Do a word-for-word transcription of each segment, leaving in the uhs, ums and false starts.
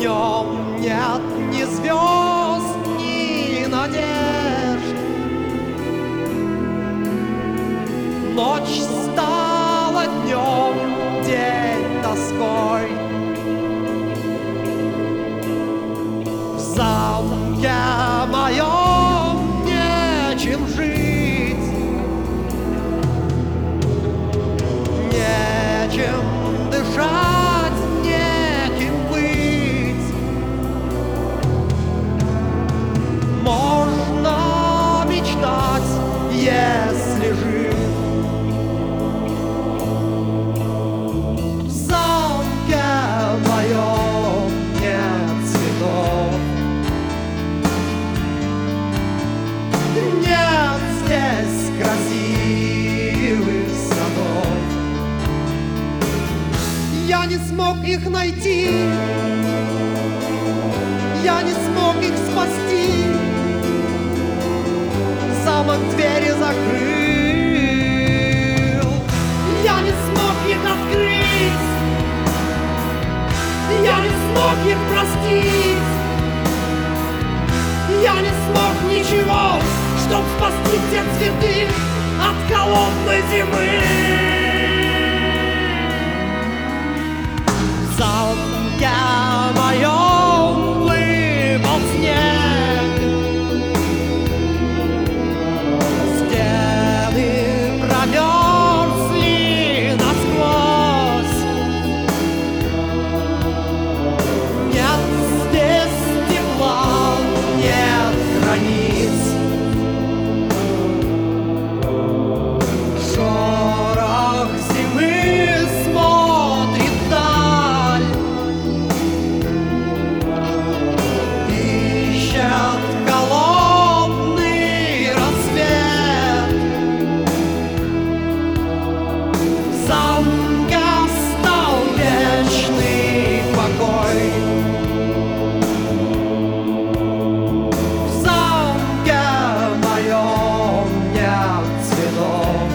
днем нет ни звезд, ни надежд. Ночь стала днем, день тоской. В замке моем нечем жить, нечем дышать, неким быть. Можно мечтать, если жив. В замке моем нет цветов, нет здесь красивых садов. Я не смог их найти, я не смог их спасти. Замок двери закрыл, я не смог их открыть, я не смог их простить. Я не смог ничего, чтоб спасти те цветы от холодной зимы. В замке моем выпал снег, стены промерзли насквозь. Нет здесь тепла, нет границ. Шорох зимы смотрит вдаль, ищет холодный рассвет. В замке стал вечный покой. В замке моем нет цветов,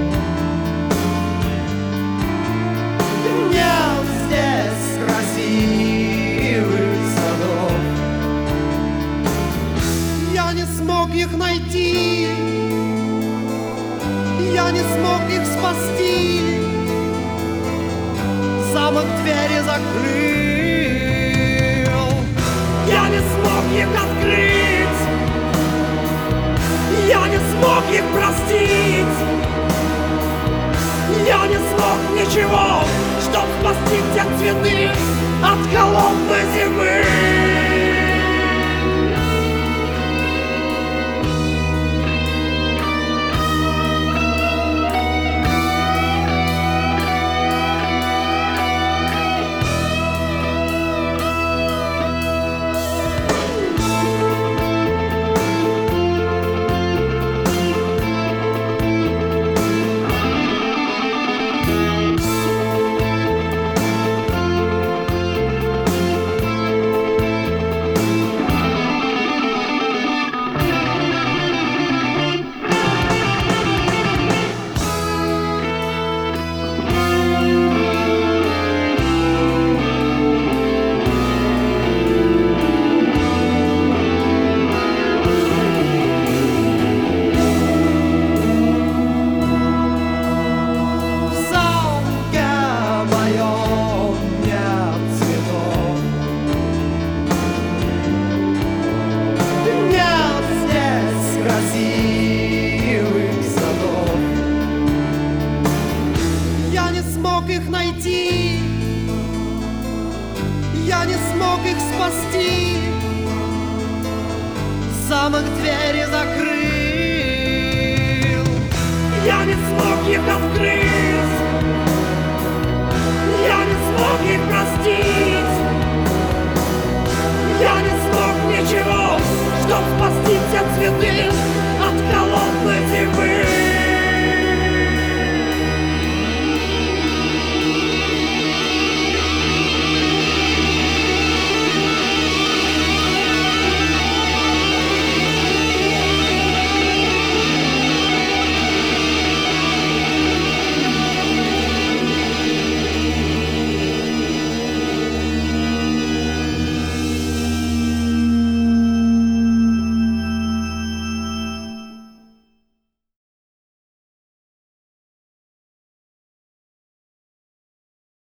нет здесь красивых садов. Я не смог их найти, я не смог их спасти. Замок двери закрыл, я не смог их открыть, я не смог их простить. Я не смог ничего, чтоб спасти те цветы от холодной зимы. В замке моем нет цветов, нет здесь красивых садов. Я не смог их найти, я не смог их спасти. Замок двери закрыл, я не смог их открыть, я не смог их простить.